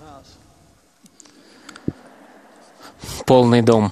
полный дом.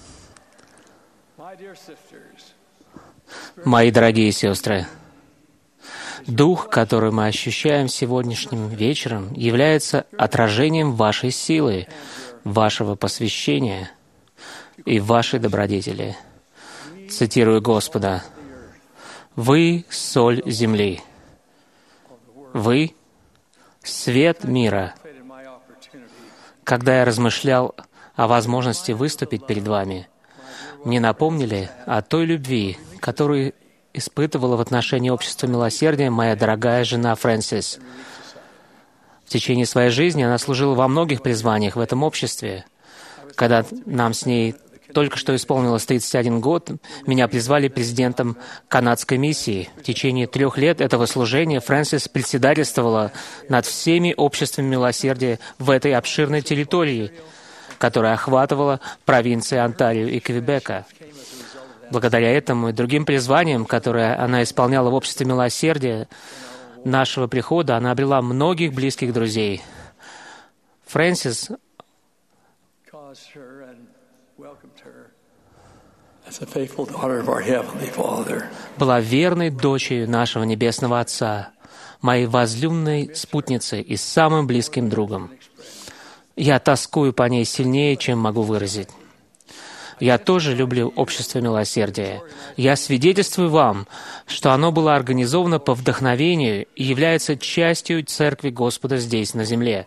Мои дорогие сестры, Дух, который мы ощущаем сегодняшним вечером, является отражением вашей силы, вашего посвящения и вашей добродетели. Цитирую Господа: «Вы — соль земли, вы — свет мира». Когда я размышлял о возможности выступить перед вами, мне напомнили о той любви, которую испытывала в отношении общества милосердия моя дорогая жена Фрэнсис. В течение своей жизни она служила во многих призваниях в этом обществе. Когда нам с ней только что исполнилось 31 год, меня призвали президентом канадской миссии. В течение 3 лет этого служения Фрэнсис председательствовала над всеми обществами милосердия в этой обширной территории, которая охватывала провинции Онтарио и Квебека. Благодаря этому и другим призваниям, которые она исполняла в обществе милосердия, нашего прихода, она обрела многих близких друзей. Фрэнсис была верной дочерью нашего Небесного Отца, моей возлюбленной спутницей и самым близким другом. Я тоскую по ней сильнее, чем могу выразить. Я тоже люблю общество милосердия. Я свидетельствую вам, что оно было организовано по вдохновению и является частью Церкви Господа здесь, на земле.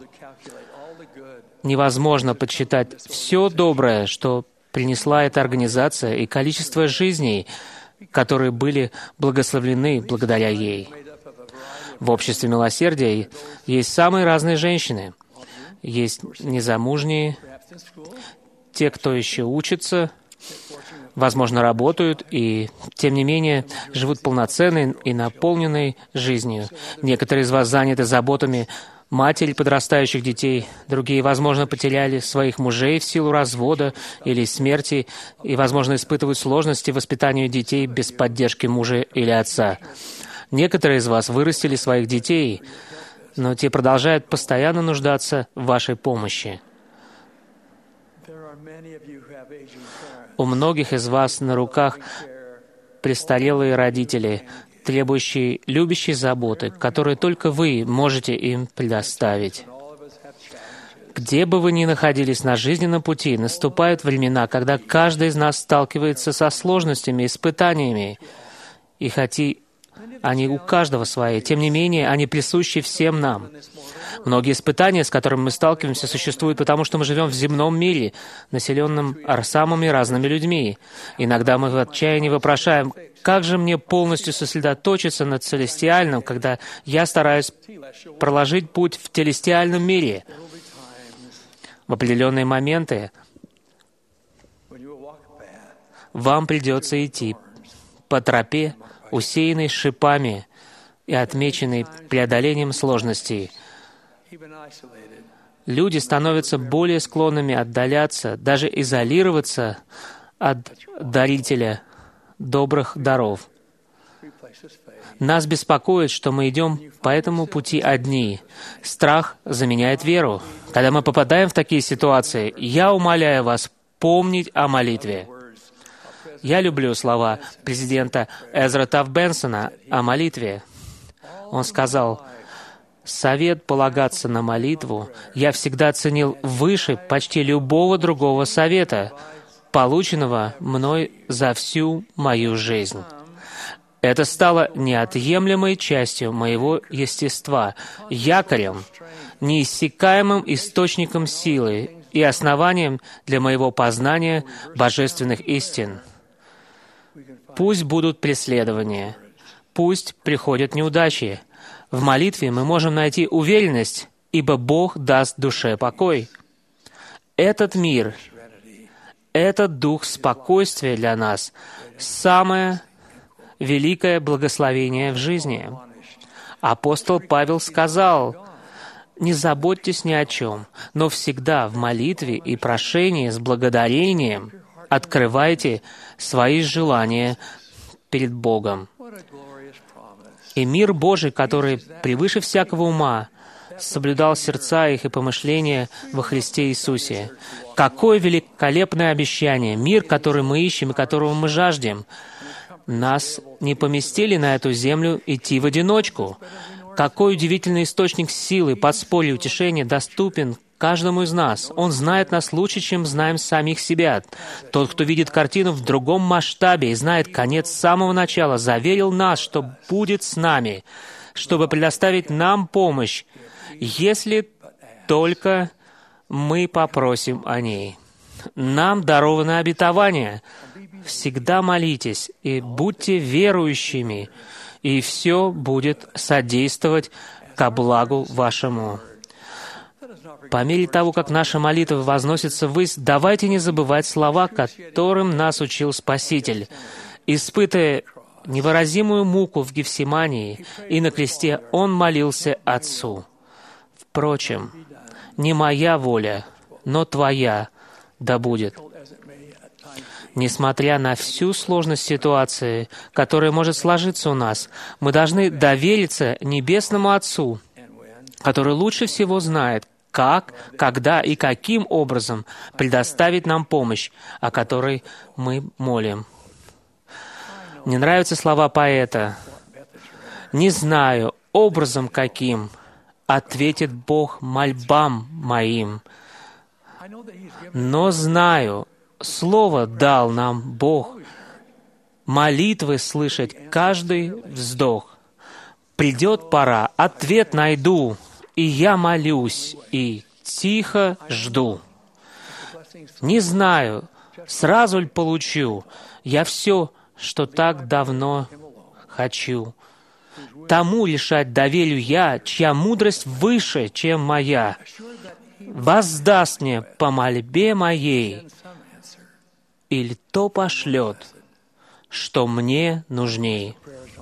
Невозможно подсчитать все доброе, что принесла эта организация, и количество жизней, которые были благословлены благодаря ей. В обществе милосердия есть самые разные женщины. Есть незамужние, те, кто еще учится, возможно, работают и, тем не менее, живут полноценной и наполненной жизнью. Некоторые из вас заняты заботами матери подрастающих детей, другие, возможно, потеряли своих мужей в силу развода или смерти и, возможно, испытывают сложности в воспитании детей без поддержки мужа или отца. Некоторые из вас вырастили своих детей, но те продолжают постоянно нуждаться в вашей помощи. У многих из вас на руках престарелые родители, требующие любящей заботы, которые только вы можете им предоставить. Где бы вы ни находились на жизненном пути, наступают времена, когда каждый из нас сталкивается со сложностями, испытаниями, и хотя они у каждого свои, тем не менее, они присущи всем нам. Многие испытания, с которыми мы сталкиваемся, существуют потому, что мы живем в земном мире, населенном самыми разными людьми. Иногда мы в отчаянии вопрошаем: как же мне полностью сосредоточиться на целестиальном, когда я стараюсь проложить путь в телестиальном мире? В определенные моменты вам придется идти по тропе, усеянной шипами и отмеченной преодолением сложностей. Люди становятся более склонными отдаляться, даже изолироваться от дарителя добрых даров. Нас беспокоит, что мы идем по этому пути одни. Страх заменяет веру. Когда мы попадаем в такие ситуации, я умоляю вас помнить о молитве. Я люблю слова президента Эзра Тафт Бенсона о молитве. Он сказал: «Совет полагаться на молитву я всегда ценил выше почти любого другого совета, полученного мной за всю мою жизнь». Это стало неотъемлемой частью моего естества, якорем, неиссякаемым источником силы и основанием для моего познания божественных истин. Пусть будут преследования, пусть приходят неудачи. В молитве мы можем найти уверенность, ибо Бог даст душе покой. Этот мир, этот дух спокойствия для нас — самое великое благословение в жизни. Апостол Павел сказал: «Не заботьтесь ни о чем, но всегда в молитве и прошении с благодарением открывайте свои желания перед Богом». И мир Божий, который превыше всякого ума, соблюдал сердца их и помышления во Христе Иисусе. Какое великолепное обещание! Мир, который мы ищем и которого мы жаждем. Нас не поместили на эту землю идти в одиночку. Какой удивительный источник силы, подспорья и утешения доступен каждому из нас. Он знает нас лучше, чем знаем самих себя. Тот, кто видит картину в другом масштабе и знает конец с самого начала, заверил нас, что будет с нами, чтобы предоставить нам помощь, если только мы попросим о ней. Нам даровано обетование. Всегда молитесь и будьте верующими, и все будет содействовать ко благу вашему. По мере того, как наша молитва возносится ввысь, давайте не забывать слова, которым нас учил Спаситель. Испытывая невыразимую муку в Гефсимании и на кресте, Он молился Отцу: «Впрочем, не моя воля, но Твоя да будет». Несмотря на всю сложность ситуации, которая может сложиться у нас, мы должны довериться Небесному Отцу, который лучше всего знает, как, когда и каким образом предоставить нам помощь, о которой мы молим. Мне нравятся слова поэта. «Не знаю, образом каким ответит Бог мольбам моим, но знаю, Слово дал нам Бог, молитвы слышать каждый вздох. Придет пора, ответ найду, и я молюсь, и тихо жду. Не знаю, сразу ли получу я все, что так давно хочу. Тому лишать доверю я, чья мудрость выше, чем моя, воздаст мне по мольбе моей, или то пошлет, что мне нужней».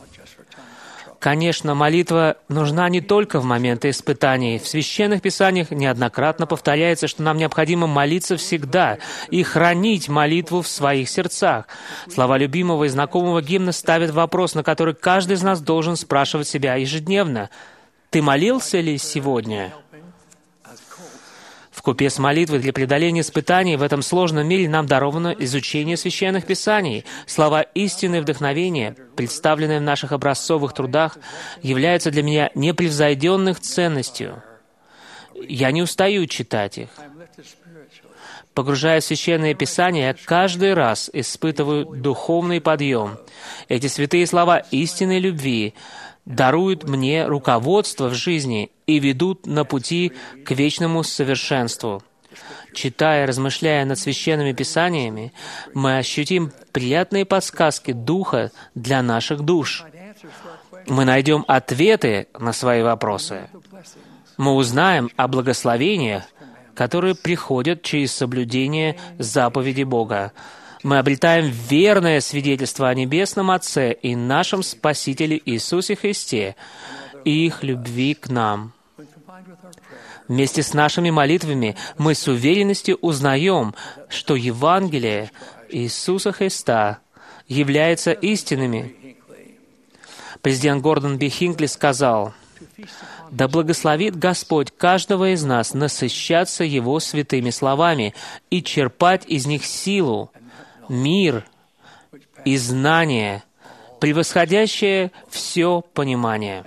Конечно, молитва нужна не только в моменты испытаний. В Священных Писаниях неоднократно повторяется, что нам необходимо молиться всегда и хранить молитву в своих сердцах. Слова любимого и знакомого гимна ставят вопрос, на который каждый из нас должен спрашивать себя ежедневно: «Ты молился ли сегодня?» Вкупе с молитвой для преодоления испытаний в этом сложном мире нам даровано изучение Священных Писаний. Слова истины и вдохновения, представленные в наших образцовых трудах, являются для меня непревзойденных ценностью. Я не устаю читать их. Погружаясь в Священное Писание, я каждый раз испытываю духовный подъем. Эти святые слова истины и любви даруют мне руководство в жизни и ведут на пути к вечному совершенству. Читая и размышляя над Священными Писаниями, мы ощутим приятные подсказки Духа для наших душ. Мы найдем ответы на свои вопросы. Мы узнаем о благословениях, которые приходят через соблюдение заповедей Бога. Мы обретаем верное свидетельство о Небесном Отце и нашем Спасителе Иисусе Христе и их любви к нам. Вместе с нашими молитвами мы с уверенностью узнаем, что Евангелие Иисуса Христа является истинными. Президент Гордон Би Хинкли сказал: «Да благословит Господь каждого из нас насыщаться Его святыми словами и черпать из них силу, мир и знание, превосходящее все понимание».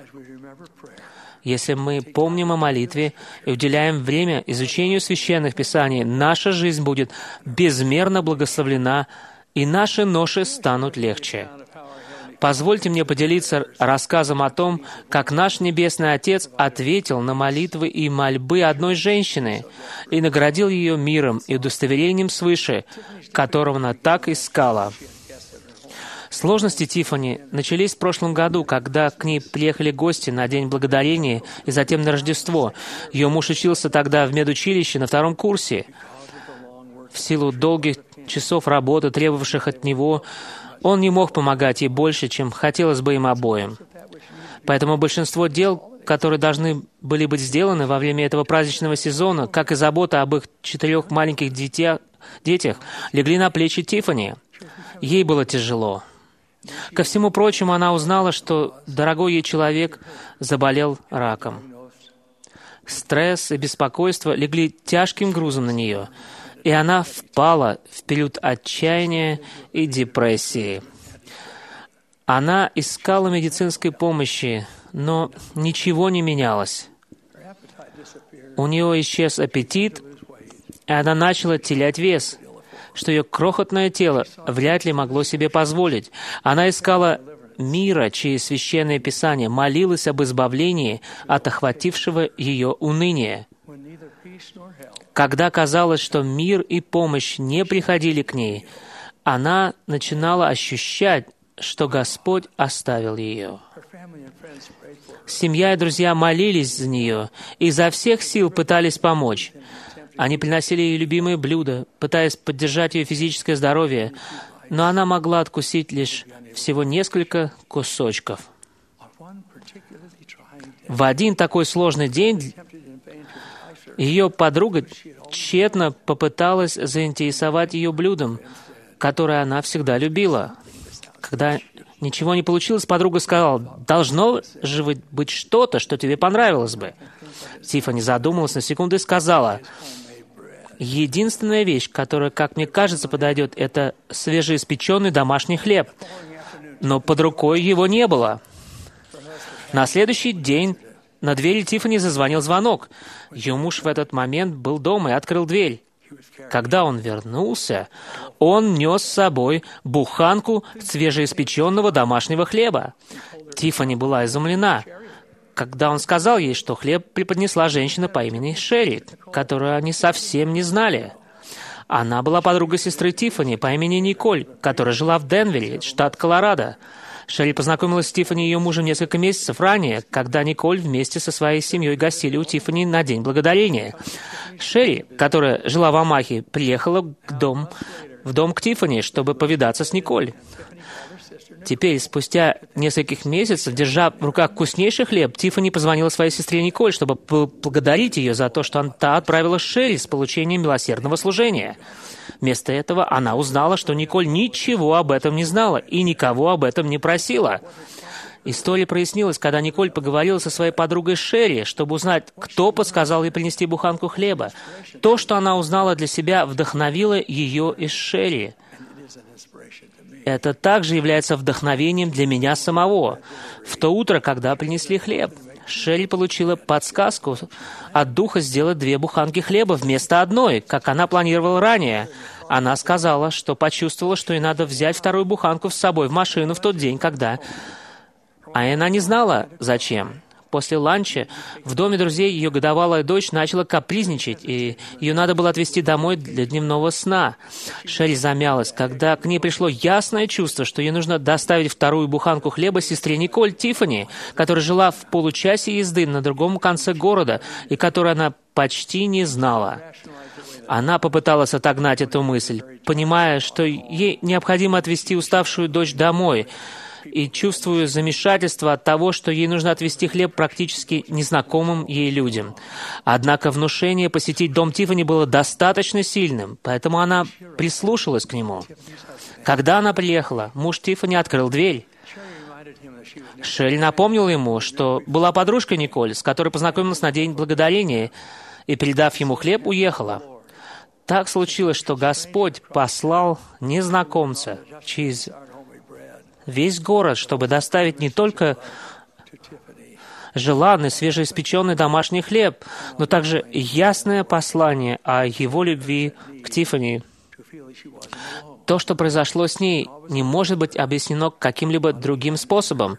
Если мы помним о молитве и уделяем время изучению Священных Писаний, наша жизнь будет безмерно благословлена, и наши ноши станут легче. Позвольте мне поделиться рассказом о том, как наш Небесный Отец ответил на молитвы и мольбы одной женщины и наградил ее миром и удостоверением свыше, которого она так искала. Сложности Тиффани начались в прошлом году, когда к ней приехали гости на День Благодарения и затем на Рождество. Ее муж учился тогда в медучилище на 2-м курсе. В силу долгих часов работы, требовавших от него, он не мог помогать ей больше, чем хотелось бы им обоим. Поэтому большинство дел, которые должны были быть сделаны во время этого праздничного сезона, как и забота об их 4 маленьких детях, легли на плечи Тиффани. Ей было тяжело. Ко всему прочему, она узнала, что дорогой ей человек заболел раком. Стресс и беспокойство легли тяжким грузом на нее, и она впала в период отчаяния и депрессии. Она искала медицинской помощи, но ничего не менялось. У нее исчез аппетит, и она начала терять вес, что ее крохотное тело вряд ли могло себе позволить. Она искала мира через Священное Писание, молилась об избавлении от охватившего ее уныния. Когда казалось, что мир и помощь не приходили к ней, она начинала ощущать, что Господь оставил ее. Семья и друзья молились за нее и изо всех сил пытались помочь. Они приносили ей любимые блюда, пытаясь поддержать ее физическое здоровье, но она могла откусить лишь всего несколько кусочков. В один такой сложный день ее подруга тщетно попыталась заинтересовать ее блюдом, которое она всегда любила. Когда ничего не получилось, подруга сказала: «Должно же быть что-то, что тебе понравилось бы». Тиффани задумалась на секунду и сказала: «Единственная вещь, которая, как мне кажется, подойдет, это свежеиспеченный домашний хлеб». Но под рукой его не было. На следующий день на двери Тиффани зазвонил звонок. Ее муж в этот момент был дома и открыл дверь. Когда он вернулся, он нес с собой буханку свежеиспеченного домашнего хлеба. Тиффани была изумлена, когда он сказал ей, что хлеб преподнесла женщина по имени Шерри, которую они совсем не знали. Она была подругой сестры Тиффани по имени Николь, которая жила в Денвере, штат Колорадо. Шерри познакомилась с Тиффани и ее мужем несколько месяцев ранее, когда Николь вместе со своей семьей гостили у Тиффани на День Благодарения. Шерри, которая жила в Омахе, приехала в дом к Тиффани, чтобы повидаться с Николь. Теперь, спустя нескольких месяцев, держа в руках вкуснейший хлеб, Тиффани позвонила своей сестре Николь, чтобы поблагодарить ее за то, что та отправила Шерри с получением милосердного служения. Вместо этого она узнала, что Николь ничего об этом не знала и никого об этом не просила. История прояснилась, когда Николь поговорила со своей подругой Шерри, чтобы узнать, кто подсказал ей принести буханку хлеба. То, что она узнала для себя, вдохновило ее и Шерри. Это также является вдохновением для меня самого. В то утро, когда принесли хлеб, Шерри получила подсказку от Духа сделать 2 буханки хлеба вместо одной, как она планировала ранее. Она сказала, что почувствовала, что ей надо взять 2-ю буханку с собой в машину в тот день, когда... А она не знала, зачем. После ланча в доме друзей ее годовалая дочь начала капризничать, и ее надо было отвезти домой для дневного сна. Шерри замялась, когда к ней пришло ясное чувство, что ей нужно доставить 2-ю буханку хлеба сестре Николь Тиффани, которая жила в получасе езды на другом конце города, и которую она почти не знала. Она попыталась отогнать эту мысль, понимая, что ей необходимо отвезти уставшую дочь домой, и чувствую замешательство от того, что ей нужно отвезти хлеб практически незнакомым ей людям. Однако внушение посетить дом Тиффани было достаточно сильным, поэтому она прислушалась к нему. Когда она приехала, муж Тиффани открыл дверь. Шерри напомнила ему, что была подружка Николь, с которой познакомилась на День Благодарения, и, передав ему хлеб, уехала. Так случилось, что Господь послал незнакомца через весь город, чтобы доставить не только желанный, свежеиспеченный домашний хлеб, но также ясное послание о его любви к Тиффани. То, что произошло с ней, не может быть объяснено каким-либо другим способом.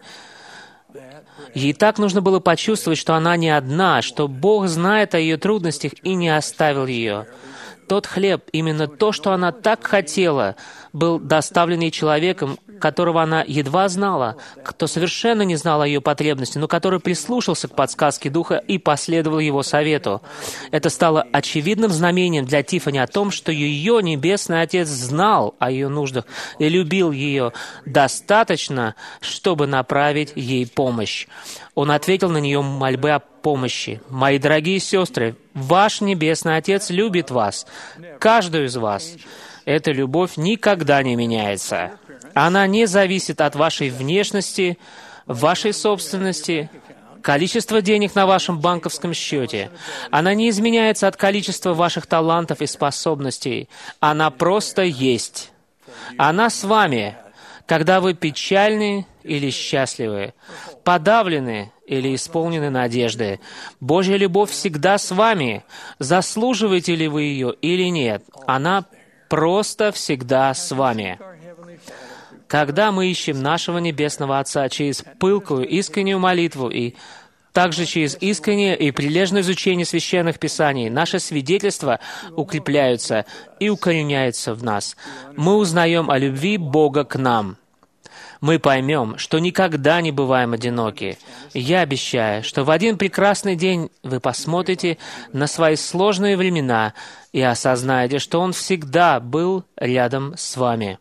Ей так нужно было почувствовать, что она не одна, что Бог знает о ее трудностях и не оставил ее. Тот хлеб, именно то, что она так хотела, был доставлен ей человеком, которого она едва знала, кто совершенно не знал о ее потребности, но который прислушался к подсказке Духа и последовал его совету. Это стало очевидным знамением для Тиффани о том, что ее Небесный Отец знал о ее нуждах и любил ее достаточно, чтобы направить ей помощь. Он ответил на нее мольбы о помощи. «Мои дорогие сестры, ваш Небесный Отец любит вас, каждую из вас. Эта любовь никогда не меняется. Она не зависит от вашей внешности, вашей собственности, количество денег на вашем банковском счете. Она не изменяется от количества ваших талантов и способностей. Она просто есть. Она с вами, когда вы печальны или счастливы, подавлены или исполнены надежды. Божья любовь всегда с вами. Заслуживаете ли вы ее или нет? Она просто всегда с вами. Когда мы ищем нашего Небесного Отца через пылкую, искреннюю молитву и также через искреннее и прилежное изучение Священных Писаний, наши свидетельства укрепляются и укореняются в нас. Мы узнаем о любви Бога к нам. Мы поймем, что никогда не бываем одиноки. Я обещаю, что в один прекрасный день вы посмотрите на свои сложные времена и осознаете, что Он всегда был рядом с вами.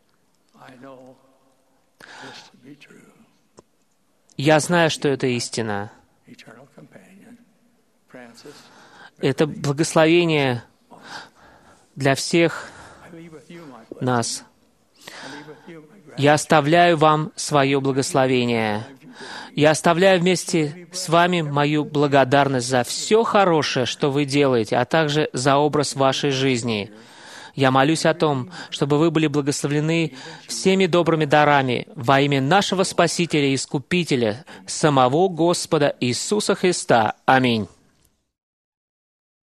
Я знаю, что это истина. Это благословение для всех нас. Я оставляю вам свое благословение. Я оставляю вместе с вами мою благодарность за все хорошее, что вы делаете, а также за образ вашей жизни. Я молюсь о том, чтобы вы были благословлены всеми добрыми дарами во имя нашего Спасителя и Искупителя, самого Господа Иисуса Христа. Аминь.